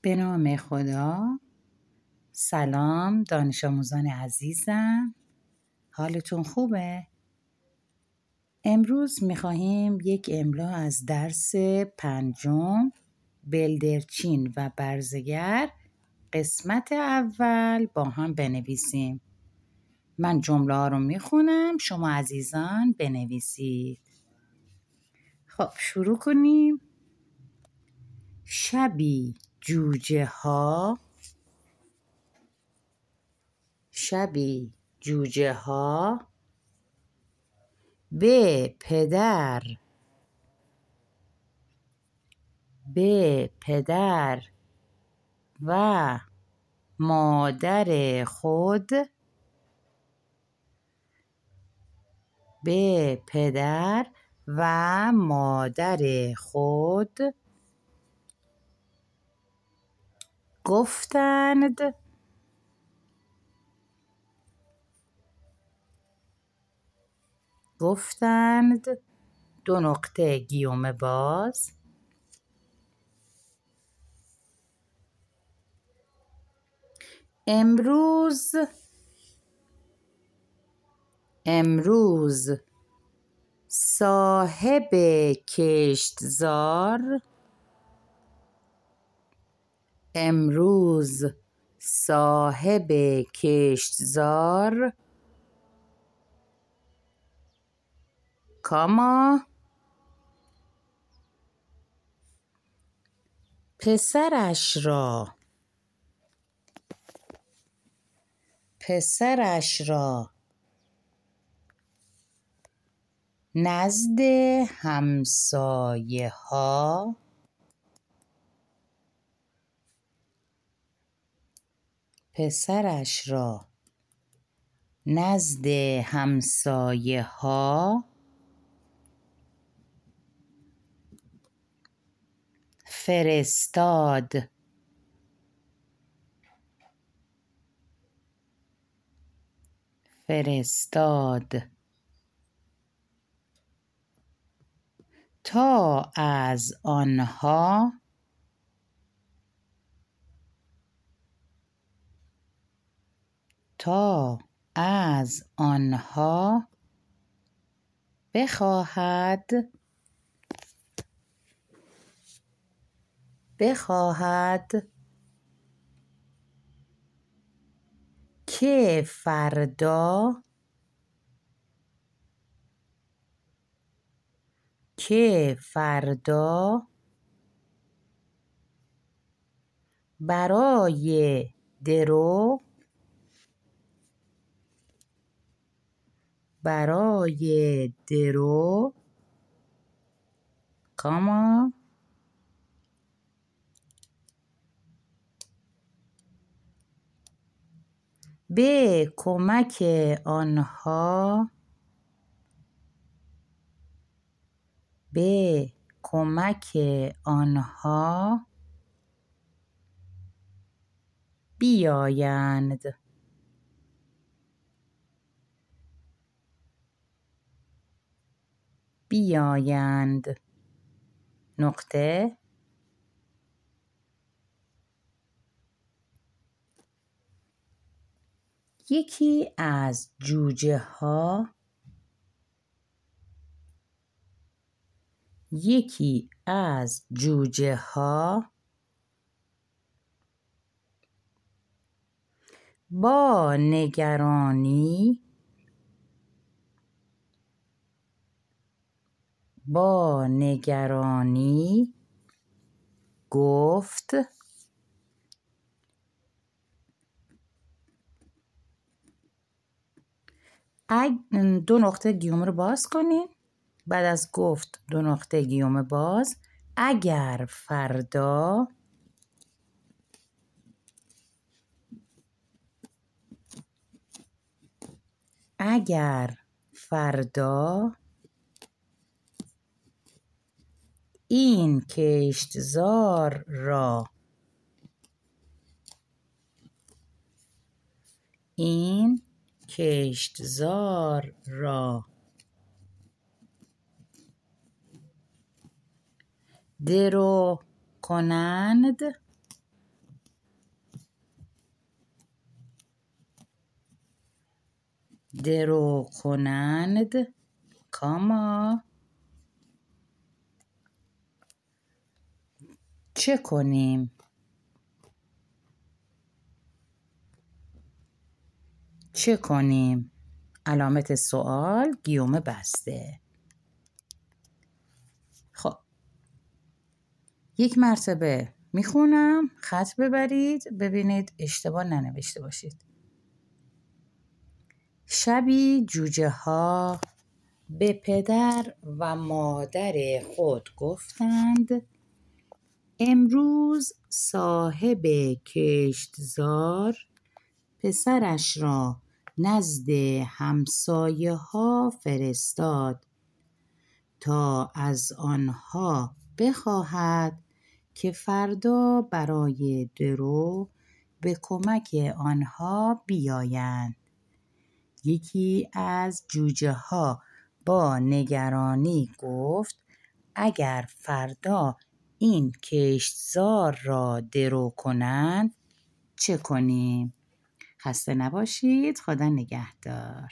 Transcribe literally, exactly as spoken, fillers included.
به نام خدا. سلام دانش آموزان عزیزم، حالتون خوبه؟ امروز میخواهیم یک املا از درس پنجم بلدرچین و برزگر قسمت اول با هم بنویسیم. من جمله ها رو میخونم، شما عزیزان بنویسید. خب شروع کنیم. شبی جوجه ها شبی جوجه ها به پدر به پدر و مادر خود به پدر و مادر خود گفتند گفتند دو نقطه گیومه باز امروز امروز صاحب کشتزار امروز صاحب کشتزار کاما پسرش را پسرش را نزد همسایه ها پسرش را نزد همسایه ها فرستاد فرستاد تا از آنها تا از آنها بخواهد بخواهد که فردا که فردا برای درو برای درو کاما به کمک آنها به کمک آنها بیایند بیایند نقطه یکی از جوجه ها یکی از جوجه ها با نگرانی با نگرانی گفت دو نقطه گیومه رو باز کنین. بعد از گفت دو نقطه گیومه باز اگر فردا اگر فردا این کشتزار را این کشتزار را درو کنند درو کنند کاما چه کنیم؟ چه کنیم؟ علامت سوال گیوم بسته. خب یک مرتبه میخونم، خط ببرید ببینید اشتباه ننوشته باشید. شبی جوجه ها به پدر و مادر خود گفتند امروز صاحب کشتزار پسرش را نزد همسایه ها فرستاد تا از آنها بخواهد که فردا برای درو به کمک آنها بیایند. یکی از جوجه ها با نگرانی گفت اگر فردا این کشتزار را درو کنند چه کنیم؟ خسته نباشید. خدا نگهدار.